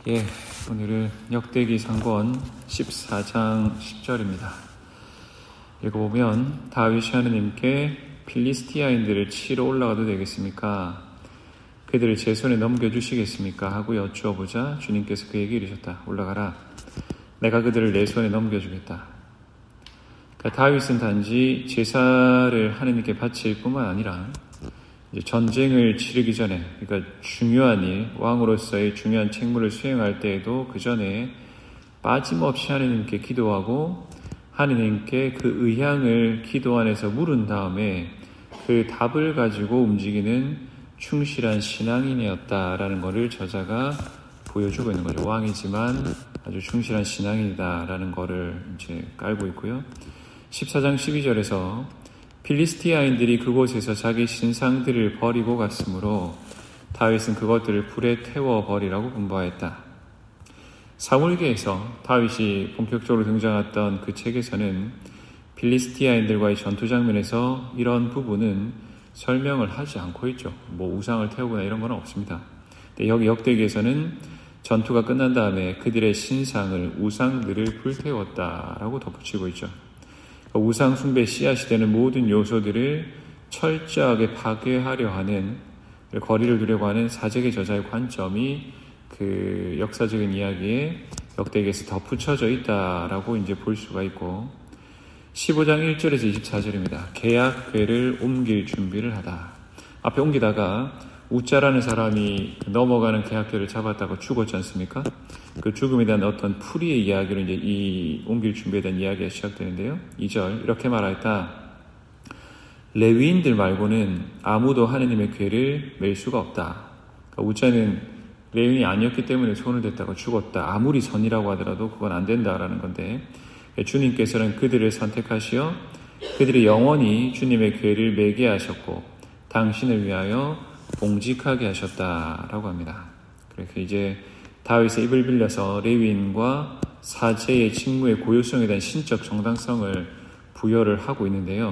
오늘은 역대기 상권 14장 10절입니다. 읽어보면 다윗이 하느님께 필리스티아인들을 치러 올라가도 되겠습니까? 그들을 제 손에 넘겨주시겠습니까? 하고 여쭈어보자 주님께서 그에게 이르셨다. 올라가라. 내가 그들을 내 손에 넘겨주겠다. 그러니까 다윗은 단지 제사를 하느님께 바칠 뿐만 아니라 이제 전쟁을 치르기 전에, 그러니까 중요한 일, 왕으로서의 중요한 책무를 수행할 때에도 그 전에 빠짐없이 하느님께 기도하고 하느님께 그 의향을 기도 안에서 물은 다음에 그 답을 가지고 움직이는 충실한 신앙인이었다라는 것을 저자가 보여주고 있는 거죠. 왕이지만 아주 충실한 신앙인이다라는 것을 이제 깔고 있고요. 14장 12절에서 필리스티아인들이 그곳에서 자기 신상들을 버리고 갔으므로 다윗은 그것들을 불에 태워버리라고 분부하였다. 사무엘기에서 다윗이 본격적으로 등장했던 그 책에서는 필리스티아인들과의 전투 장면에서 이런 부분은 설명을 하지 않고 있죠. 우상을 태우거나 이런 건 없습니다. 근데 여기 역대기에서는 전투가 끝난 다음에 그들의 신상을, 우상들을 불태웠다라고 덧붙이고 있죠. 우상 숭배 씨앗이 되는 모든 요소들을 철저하게 파괴하려 하는, 거리를 두려고 하는 사제기 저자의 관점이 그 역사적인 이야기에 역대기에서 덧붙여져 있다라고 이제 볼 수가 있고, 15장 1절에서 24절입니다. 계약궤를 옮길 준비를 하다. 앞에 옮기다가 우짜라는 사람이 넘어가는 계약궤를 잡았다고 죽었지 않습니까? 그 죽음에 대한 어떤 풀이의 이야기로 이제 이 옮길 준비에 대한 이야기가 시작되는데요. 2절 이렇게 말하였다. 레위인들 말고는 아무도 하느님의 궤를 맬 수가 없다. 그러니까 우짜는 레위인이 아니었기 때문에 손을 댔다고 죽었다. 아무리 선이라고 하더라도 그건 안 된다라는 건데, 주님께서는 그들을 선택하시어 그들이 영원히 주님의 궤를 매게 하셨고 당신을 위하여 봉직하게 하셨다라고 합니다. 그래서 이제 다윗의 입을 빌려서 레위인과 사제의 직무의 고유성에 대한 신적 정당성을 부여를 하고 있는데요.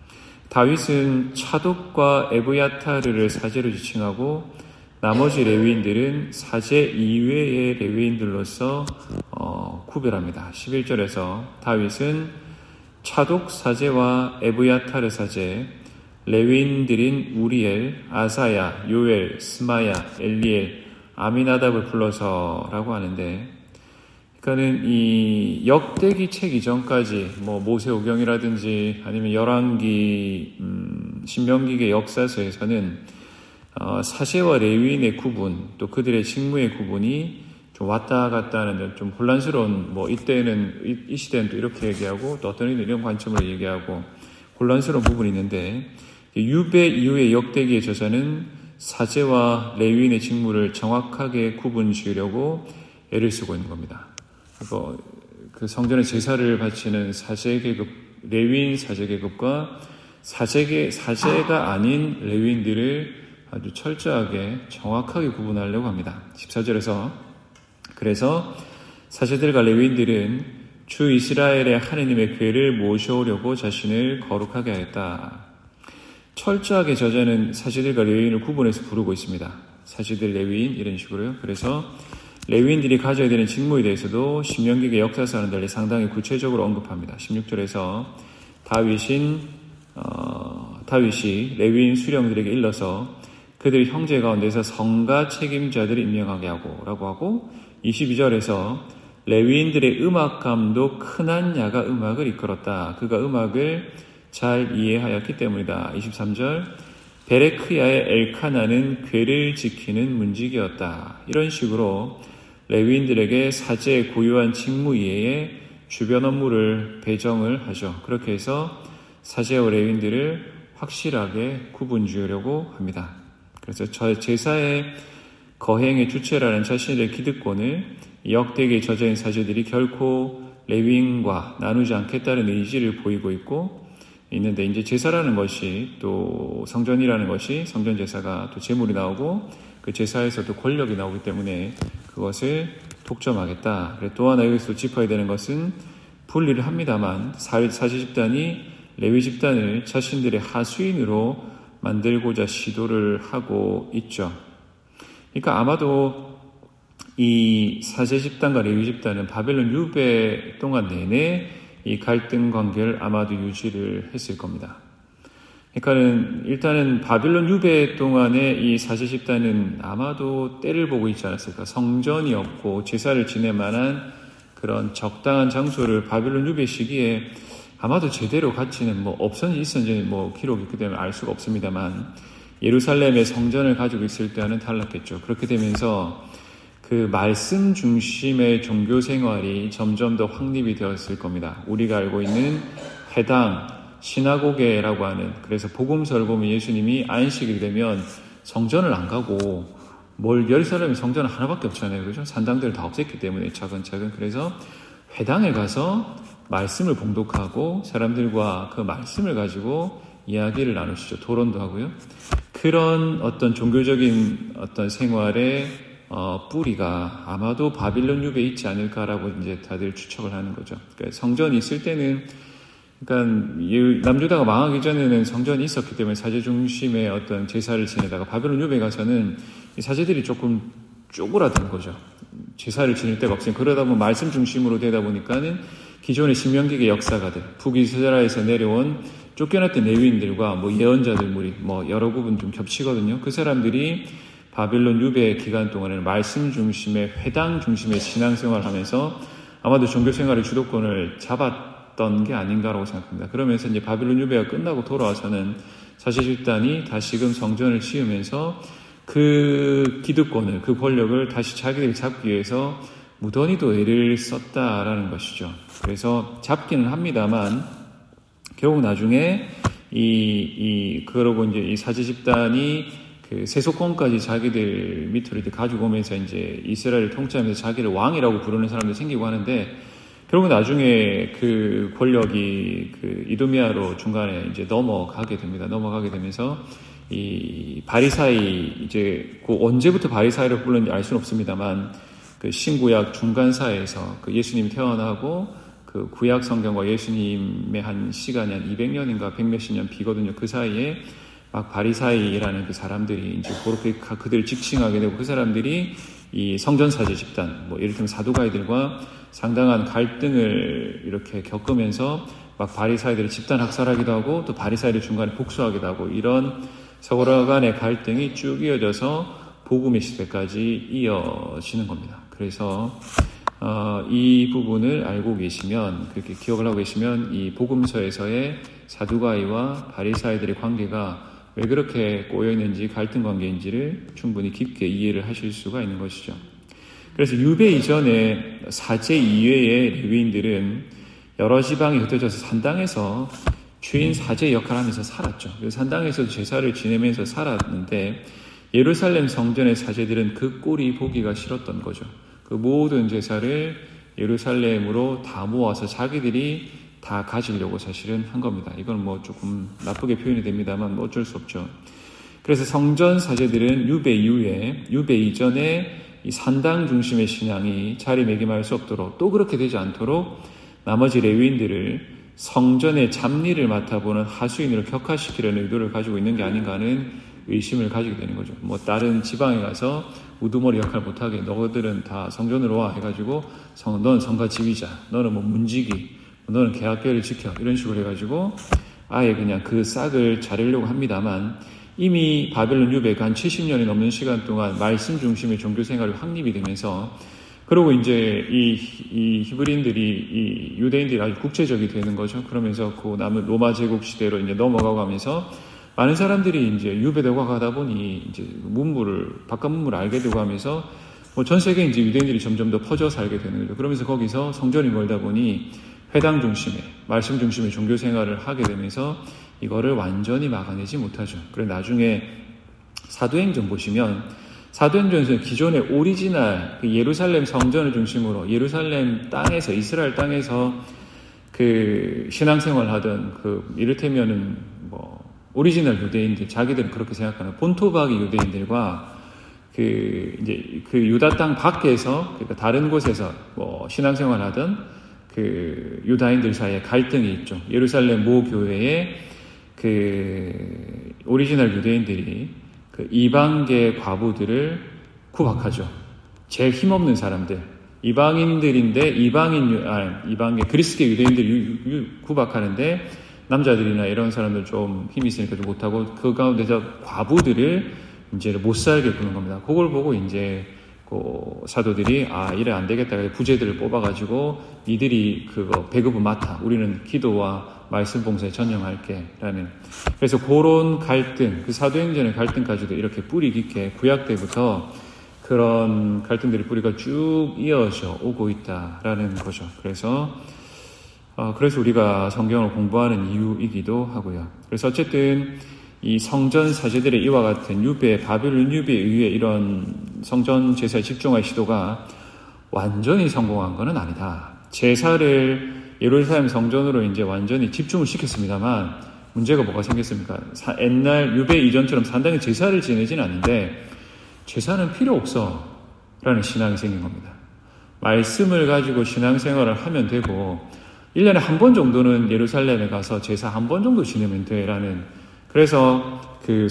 다윗은 차독과 에브야타르를 사제로 지칭하고 나머지 레위인들은 사제 이외의 레위인들로서 구별합니다. 11절에서 다윗은 차독 사제와 에브야타르 사제, 레위인들인 우리엘, 아사야, 요엘, 스마야, 엘리엘, 아미나답을 불러서라고 하는데, 그러니까는 이 역대기 책 이전까지 모세오경이라든지 아니면 열왕기, 신명기의 역사서에서는 사제와 레위인의 구분, 또 그들의 직무의 구분이 좀 왔다 갔다 하는 좀 혼란스러운, 이때는 이 시대는 또 이렇게 얘기하고 또 어떤 이런 관점으로 얘기하고 혼란스러운 부분이 있는데, 유배 이후의 역대기의 저자는 사제와 레위인의 직무를 정확하게 구분 지으려고 애를 쓰고 있는 겁니다. 그리고 그 성전의 제사를 바치는 사제계급, 레위인 사제계급과 사제가 아닌 레위인들을 아주 철저하게 정확하게 구분하려고 합니다. 14절에서 그래서 사제들과 레위인들은 주 이스라엘의 하느님의 궤를 모셔오려고 자신을 거룩하게 하였다. 철저하게 저자는 사제들과 레위인을 구분해서 부르고 있습니다. 사제들, 레위인 이런 식으로요. 그래서 레위인들이 가져야 되는 직무에 대해서도 신명기의 역사서와는 달리 상당히 구체적으로 언급합니다. 16절에서 다윗이 레위인 수령들에게 일러서 그들 형제 가운데서 성가 책임자들을 임명하게 하고 라고 하고, 22절에서 레위인들의 음악 감독 크난야가 음악을 이끌었다. 그가 음악을 잘 이해하였기 때문이다. 23절 베레크야의 엘카나는 궤를 지키는 문직이었다. 이런 식으로 레위인들에게 사제의 고유한 직무 이외에 주변 업무를 배정을 하죠. 그렇게 해서 사제와 레위인들을 확실하게 구분 지으려고 합니다. 그래서 제사의 거행의 주체라는 자신의 기득권을 역대기의 저자인 사제들이 결코 레위인과 나누지 않겠다는 의지를 보이고 있는데, 이제 제사라는 것이, 또 성전이라는 것이, 성전 제사가 또 제물이 나오고 그 제사에서도 권력이 나오기 때문에 그것을 독점하겠다. 또 하나 여기서 짚어야 되는 것은 분리를 합니다만 사제 집단이 레위 집단을 자신들의 하수인으로 만들고자 시도를 하고 있죠. 그러니까 아마도 이 사제 집단과 레위 집단은 바벨론 유배 동안 내내 이 갈등 관계를 아마도 유지를 했을 겁니다. 그러니까는 일단은 바벨론 유배 동안에 이 사제 집단은 아마도 때를 보고 있지 않았을까. 성전이 없고 제사를 지낼 만한 그런 적당한 장소를 바벨론 유배 시기에 아마도 제대로 갖지는 없었는지 있었는지 기록이 있기 때문에 알 수가 없습니다만 예루살렘의 성전을 가지고 있을 때와는 달랐겠죠. 그렇게 되면서 그 말씀 중심의 종교 생활이 점점 더 확립이 되었을 겁니다. 우리가 알고 있는 회당, 시나고게라고 하는, 그래서 복음서를 보면 예수님이 안식일 되면 성전을 안 가고 예루살렘에 성전은 하나밖에 없잖아요. 그죠? 산당들을 다 없앴기 때문에 차근차근. 그래서 회당에 가서 말씀을 봉독하고 사람들과 그 말씀을 가지고 이야기를 나누시죠. 토론도 하고요. 그런 어떤 종교적인 어떤 생활의 뿌리가 아마도 바빌론 유배에 있지 않을까라고 이제 다들 추측을 하는 거죠. 그러니까 성전이 있을 때는, 그러니까 남유다가 망하기 전에는 성전이 있었기 때문에 사제 중심의 어떤 제사를 지내다가 바빌론 유배 가서는 이 사제들이 조금 쪼그라든 거죠. 제사를 지낼 데가 없으니 그러다 보면 말씀 중심으로 되다 보니까는 기존의 신명기의 역사가들, 북이스라엘에서 내려온 쫓겨났던 레위인들과 예언자들 무리 여러 부분 좀 겹치거든요. 그 사람들이 바빌론 유배 기간 동안에는 말씀 중심의 회당 중심의 신앙생활을 하면서 아마도 종교생활의 주도권을 잡았던 게 아닌가라고 생각합니다. 그러면서 이제 바빌론 유배가 끝나고 돌아와서는 사제 집단이 다시금 성전을 지으면서 그 기득권을, 그 권력을 다시 자기들이 잡기 위해서 무던히도 애를 썼다라는 것이죠. 그래서 잡기는 합니다만 결국 나중에 그러고 이제 이 사제 집단이 그 세속권까지 자기들 밑으로 이렇게 가지고 오면서 이제 이스라엘을 통치하면서 자기를 왕이라고 부르는 사람도 생기고 하는데, 결국 나중에 그 권력이 그 이두메아로 중간에 이제 넘어가게 됩니다. 넘어가게 되면서 이 바리사이, 이제 그 언제부터 바리사이를 불렀는지 알 수는 없습니다만 그 신구약 중간사에서 그 예수님이 태어나고 그 구약 성경과 예수님의 한 시간이 한 200년인가 100몇십 년 비거든요. 그 사이에 막 바리사이라는 그 사람들이 이제 그렇게 그들을 직칭하게 되고, 그 사람들이 이 성전사제 집단, 예를 들면 사두가이들과 상당한 갈등을 이렇게 겪으면서 막 바리사이들을 집단 학살하기도 하고 또 바리사이들 중간에 복수하기도 하고, 이런 서로 간의 갈등이 쭉 이어져서 복음의 시대까지 이어지는 겁니다. 그래서 이 부분을 알고 계시면, 그렇게 기억을 하고 계시면 이 복음서에서의 사두가이와 바리사이들의 관계가 왜 그렇게 꼬여있는지, 갈등 관계인지를 충분히 깊게 이해를 하실 수가 있는 것이죠. 그래서 유배 이전에 사제 이외의 레위인들은 여러 지방에 흩어져서 산당에서 주인 사제 역할을 하면서 살았죠. 그래서 산당에서 제사를 지내면서 살았는데 예루살렘 성전의 사제들은 그 꼴이 보기가 싫었던 거죠. 그 모든 제사를 예루살렘으로 다 모아서 자기들이 다 가지려고 사실은 한 겁니다. 이건 조금 나쁘게 표현이 됩니다만 어쩔 수 없죠. 그래서 성전 사제들은 유배 이후에, 유배 이전에 이 산당 중심의 신앙이 자리매김할 수 없도록, 또 그렇게 되지 않도록 나머지 레위인들을 성전의 잡일을 맡아보는 하수인으로 격화시키려는 의도를 가지고 있는 게 아닌가 하는 의심을 가지게 되는 거죠. 다른 지방에 가서 우두머리 역할 못하게 너희들은 다 성전으로 와 해가지고 너는 성가 지휘자, 너는 문지기, 너는 계약계를 지켜, 이런 식으로 해가지고 아예 그냥 그 싹을 자르려고 합니다만, 이미 바벨론 유배가 한 70년이 넘는 시간 동안 말씀 중심의 종교 생활이 확립이 되면서, 그리고 이제 이 히브리인들이, 이 유대인들이 아주 국제적이 되는 거죠. 그러면서 그 남은 로마 제국 시대로 이제 넘어가고 하면서 많은 사람들이 이제 유배되고 가다 보니 이제 바깥 문물을 알게 되고 하면서 전 세계에 이제 유대인들이 점점 더 퍼져 살게 되는 거죠. 그러면서 거기서 성전이 멀다 보니 회당 중심의, 말씀 중심의 종교 생활을 하게 되면서 이거를 완전히 막아내지 못하죠. 그래서 나중에 사도행전 보시면, 사도행전에서 기존의 오리지널 그 예루살렘 성전을 중심으로 예루살렘 땅에서, 이스라엘 땅에서 그 신앙생활 하던 그 이를테면은 오리지널 유대인들, 자기들은 그렇게 생각하는 본토박이 유대인들과 이제 그 유다 땅 밖에서, 그러니까 다른 곳에서 신앙생활 하던 그 유다인들 사이에 갈등이 있죠. 예루살렘 모 교회에 그 오리지널 유대인들이 그 이방계 과부들을 구박하죠. 제일 힘없는 사람들, 이방인들인데 그리스계 유대인들이 구박하는데 남자들이나 이런 사람들 좀 힘이 있으니까 좀 못하고 그 가운데서 과부들을 이제 못 살게 구는 겁니다. 그걸 보고 이제 그 사도들이 이래 안 되겠다. 부제들을 뽑아가지고 니들이 그거 배급은 맡아. 우리는 기도와 말씀 봉사에 전념할게. 라는. 그래서 그런 갈등, 그 사도행전의 갈등까지도 이렇게 뿌리 깊게 구약 때부터 그런 갈등들의 뿌리가 쭉 이어져 오고 있다라는 거죠. 그래서 우리가 성경을 공부하는 이유이기도 하고요. 그래서 어쨌든 이 성전 사제들의 이와 같은 바빌론 유배에 의해 이런 성전 제사에 집중할 시도가 완전히 성공한 것은 아니다. 제사를 예루살렘 성전으로 이제 완전히 집중을 시켰습니다만 문제가 뭐가 생겼습니까? 옛날 유배 이전처럼 상당히 제사를 지내지는 않는데 제사는 필요 없어 라는 신앙이 생긴 겁니다. 말씀을 가지고 신앙생활을 하면 되고 1년에 한 번 정도는 예루살렘에 가서 제사 한 번 정도 지내면 돼라는. 그래서 그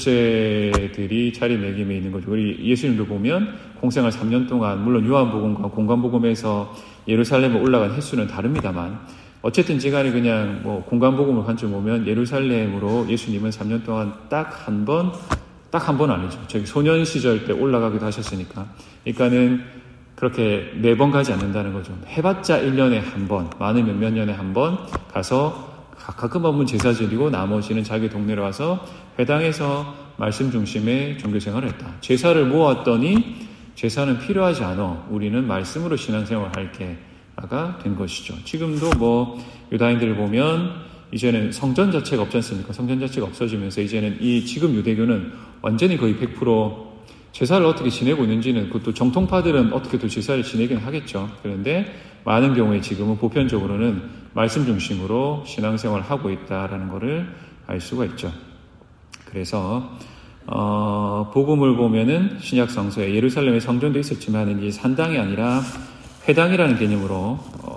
순례축제들이 자리매김해 있는 거죠. 우리 예수님도 보면 공생활 3년 동안 물론 요한복음과 공관복음에서 예루살렘에 올라간 횟수는 다릅니다만 어쨌든 지간에 그냥 공관복음을 관점 보면 예루살렘으로 예수님은 3년 동안 딱 한 번 아니죠. 저기 소년 시절 때 올라가기도 하셨으니까. 그러니까는 그렇게 매번 가지 않는다는 거죠. 해봤자 1년에 한 번, 많으면 몇 년에 한 번 가서 가끔 한번 제사 지내고 나머지는 자기 동네로 와서 회당에서 말씀 중심의 종교생활을 했다. 제사를 모았더니 제사는 필요하지 않아. 우리는 말씀으로 신앙생활을 할게가 된 것이죠. 지금도 유다인들을 보면 이제는 성전 자체가 없지 않습니까? 성전 자체가 없어지면서 이제는 지금 유대교는 완전히 거의 100% 제사를 어떻게 지내고 있는지는 그것도 정통파들은 어떻게든 제사를 지내긴 하겠죠. 그런데 많은 경우에 지금은 보편적으로는 말씀 중심으로 신앙생활을 하고 있다라는 것을 알 수가 있죠. 그래서 복음을 보면은 신약 성서에 예루살렘에 성전도 있었지만 이제 산당이 아니라 회당이라는 개념으로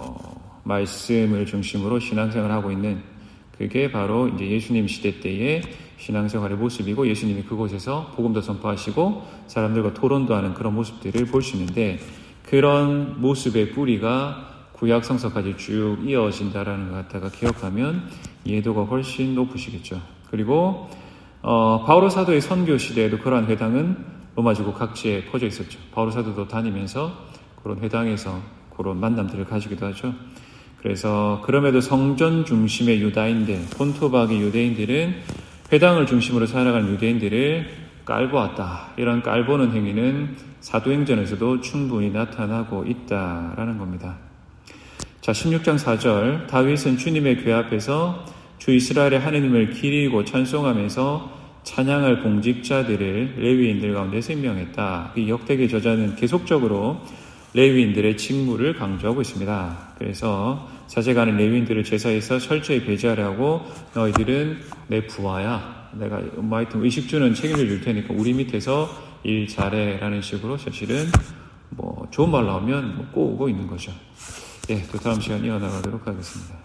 말씀을 중심으로 신앙생활을 하고 있는 그게 바로 이제 예수님 시대 때의 신앙생활의 모습이고 예수님이 그곳에서 복음도 선포하시고 사람들과 토론도 하는 그런 모습들을 볼 수 있는데 그런 모습의 뿌리가 구약 성서까지 쭉 이어진다라는 것 갖다가 기억하면 이해도가 훨씬 높으시겠죠. 그리고 바오로 사도의 선교 시대에도 그러한 회당은 로마 제국 각지에 퍼져 있었죠. 바오로 사도도 다니면서 그런 회당에서 그런 만남들을 가지기도 하죠. 그래서 그럼에도 성전 중심의 유다인들, 본토박의 유대인들은 회당을 중심으로 살아가는 유대인들을 깔보았다. 이런 깔보는 행위는 사도행전에서도 충분히 나타나고 있다라는 겁니다. 자, 16장 4절 다윗은 주님의 궤 앞에서 주 이스라엘의 하느님을 기리고 찬송하면서 찬양할 공직자들을 레위인들 가운데서 임명했다. 이 역대기 저자는 계속적으로 레위인들의 직무를 강조하고 있습니다. 그래서 사제가는 레위인들을 제사에서 철저히 배제하라고 너희들은 내 부하야. 내가 하여튼 의식주는 책임을 줄 테니까 우리 밑에서 일 잘해라는 식으로 사실은 좋은 말 나오면 꼬우고 있는 거죠. 또 다음 시간 이어나가도록 하겠습니다.